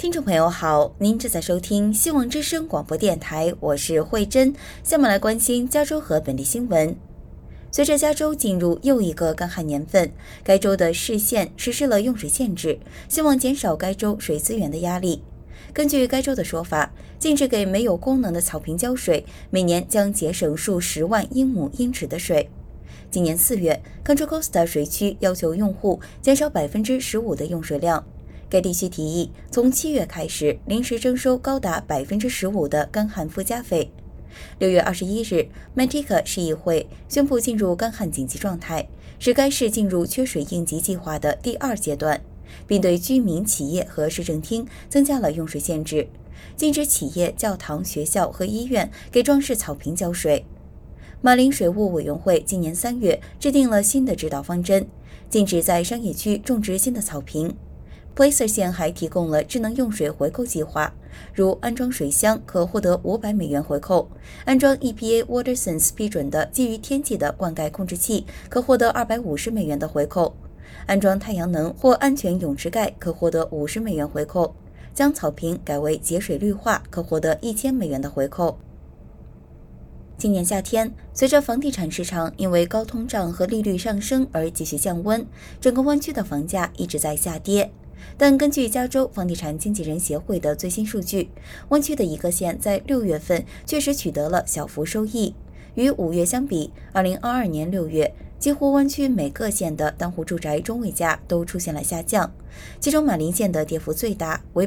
听众朋友好，您正在收听希望之声广播电台，我是慧珍。下面来关心加州和本地新闻。随着加州进入又一个干旱年份，该州的市县实施了用水限制，希望减少该州水资源的压力。根据该州的说法，禁止给没有功能的草坪浇水，每年将节省数十万英亩英尺的水。今年4月 ，Contra Costa 水区要求用户减少15%的用水量。该地区提议从7月开始临时征收高达15%的干旱附加费。6月21日 ，Manteca 市议会宣布进入干旱紧急状态，使该市进入缺水应急计划的第2阶段，并对居民、企业和市政厅增加了用水限制，禁止企业、教堂、学校和医院给装饰草坪浇水。马林水务委员会今年3月制定了新的指导方针，禁止在商业区种植新的草坪。Placer 县还提供了智能用水回扣计划，如安装水箱可获得$500回扣，安装 EPA WaterSense 批准的基于天气的灌溉控制器可获得$250的回扣，安装太阳能或安全泳池盖可获得$50回扣，将草坪改为节水绿化可获得$1000的回扣。今年夏天，随着房地产市场因为高通胀和利率上升而继续降温，整个湾区的房价一直在下跌。但根据加州房地产经纪人协会的最新数据，湾区的一个县在6月份确实取得了小幅收益。与5月相比，2022年6月，几乎湾区每个县的单户住宅中位价都出现了下降，其中马林县的跌幅最大，为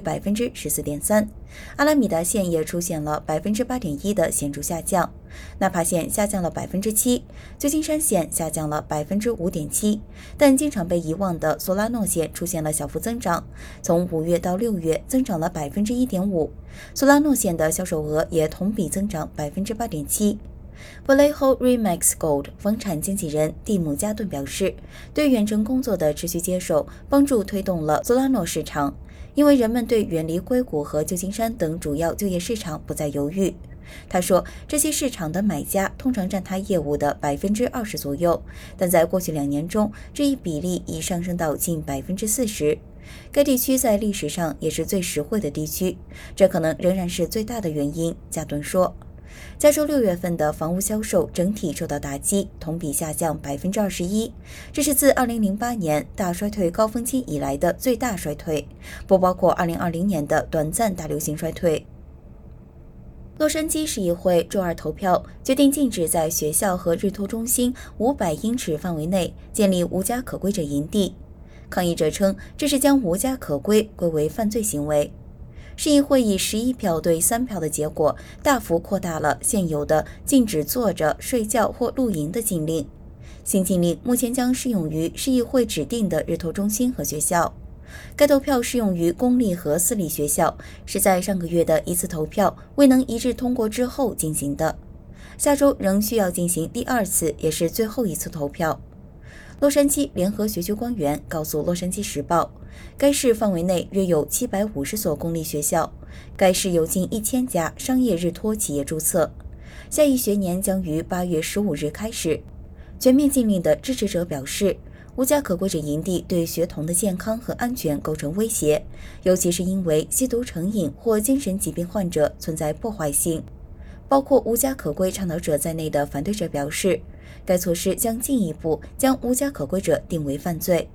14.3%，阿拉米达县也出现了8.1%的显著下降，纳帕县下降了7%，旧金山县下降了5.7%，但经常被遗忘的索拉诺县出现了小幅增长，从5月到6月增长了1.5%，索拉诺县的销售额也同比增长8.7%。Vallejo Remax Gold 房产经纪人蒂姆加顿表示，对远程工作的持续接受帮助推动了索拉诺市场，因为人们对远离硅谷和旧金山等主要就业市场不再犹豫。他说，这些市场的买家通常占他业务的20%左右，但在过去2年中，这一比例已上升到近40%。该地区在历史上也是最实惠的地区，这可能仍然是最大的原因，加顿说。加州6月份的房屋销售整体受到打击，同比下降21%，这是自2008年大衰退高峰期以来的最大衰退，不包括2020年的短暂大流行衰退。洛杉矶市议会周二投票决定禁止在学校和日托中心500英尺范围内建立无家可归者营地。抗议者称这是将无家可归归为犯罪行为。市议会以11票对3票的结果，大幅扩大了现有的禁止坐着、睡觉或露营的禁令。新禁令目前将适用于市议会指定的日托中心和学校。该投票适用于公立和私立学校，是在上个月的一次投票未能一致通过之后进行的。下周仍需要进行第2次，也是最后一次投票。洛杉矶联合学区官员告诉《洛杉矶时报》，该市范围内约有750所公立学校，该市有近1000家商业日托企业注册。下一学年将于8月15日开始。全面禁令的支持者表示，无家可归者营地对学童的健康和安全构成威胁，尤其是因为吸毒成瘾或精神疾病患者存在破坏性。包括无家可归倡导者在内的反对者表示，该措施将进一步将无家可归者定为犯罪。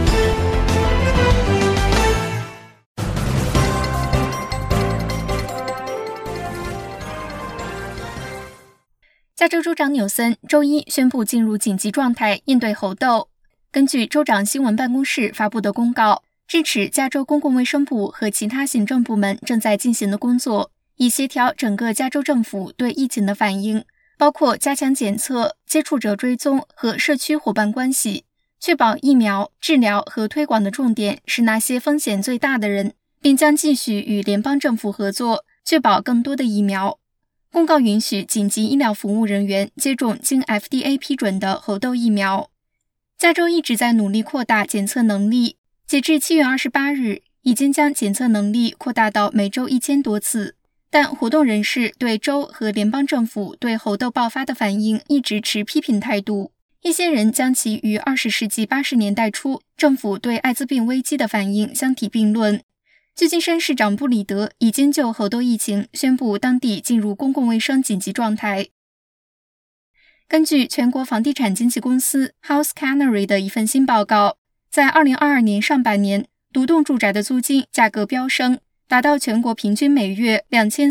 加州州长纽森周一宣布进入紧急状态，应对猴痘。根据州长新闻办公室发布的公告，支持加州公共卫生部和其他行政部门正在进行的工作，以协调整个加州政府对疫情的反应，包括加强检测、接触者追踪和社区伙伴关系，确保疫苗、治疗和推广的重点是那些风险最大的人，并将继续与联邦政府合作，确保更多的疫苗。公告允许紧急医疗服务人员接种经 FDA 批准的猴痘疫苗。加州一直在努力扩大检测能力，截至7月28日，已经将检测能力扩大到每周1000多次。但活动人士对州和联邦政府对猴痘爆发的反应一直持批评态度。一些人将其与20世纪80年代初政府对艾滋病危机的反应相提并论。 旧金山市长布里德已经就猴痘疫情宣布当地进入公共卫生紧急状态。根据全国房地产经纪公司 House Canary 的一份新报告，在2022年上半年，独栋住宅的租金价格飙升，达到全国平均每月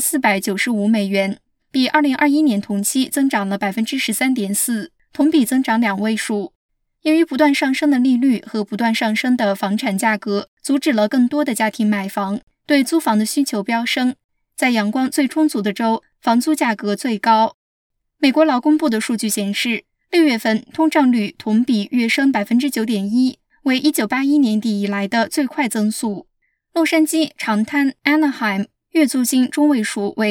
2495美元，比2021年同期增长了 13.4%， 同比增长2位数。由于不断上升的利率和不断上升的房产价格，阻止了更多的家庭买房，对租房的需求飙升。在阳光最充足的州，房租价格最高。美国劳工部的数据显示，6月份通胀率同比跃升 9.1%， 为1981年底以来的最快增速。洛杉矶、长滩、Anaheim 月租金中位数为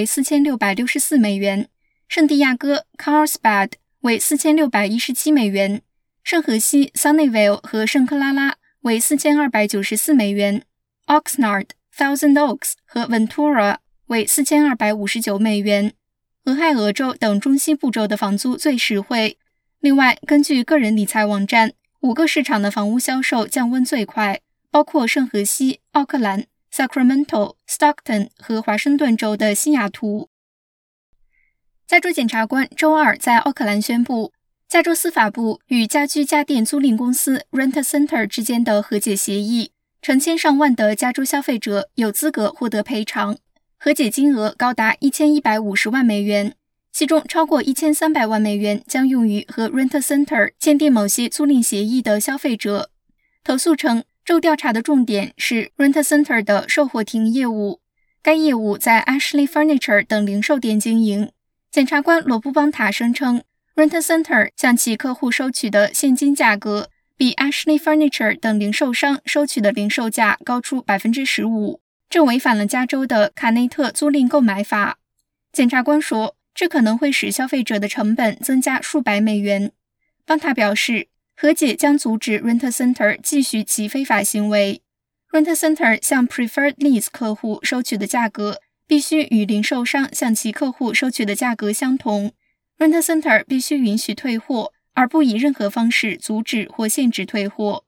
4664美元，圣地亚哥 Carlsbad 为4617美元，圣荷西 Sunnyvale 和圣克拉拉为4294美元， Oxnard、Thousand Oaks 和 Ventura 为4259美元。俄亥俄州等中西部州的房租最实惠。另外，根据个人理财网站，5个市场的房屋销售降温最快，包括圣荷西、奥克兰、Sacramento、Stockton 和华盛顿州的西雅图。加州检察官周二在奥克兰宣布，加州司法部与家居家电租赁公司 Rent-A-Center 之间的和解协议，成千上万的加州消费者有资格获得赔偿，和解金额高达1150万美元，其中超过1300万美元将用于和 Rent-A-Center 签订某些租赁协议的消费者。投诉称，州调查的重点是 Rent-A-Center 的售货亭业务，该业务在 Ashley Furniture 等零售店经营。检察官罗布邦塔声称，Rent-A-Center 向其客户收取的现金价格比 Ashley Furniture 等零售商收取的零售价高出 15%， 这违反了加州的卡内特租赁购买法。检察官说，这可能会使消费者的成本增加数百美元。邦塔表示，和解将阻止 Rent-A-Center 继续其非法行为。Rent-A-Center 向 Preferred Lease 客户收取的价格必须与零售商向其客户收取的价格相同。Rent-A-Center 必须允许退货，而不以任何方式阻止或限制退货。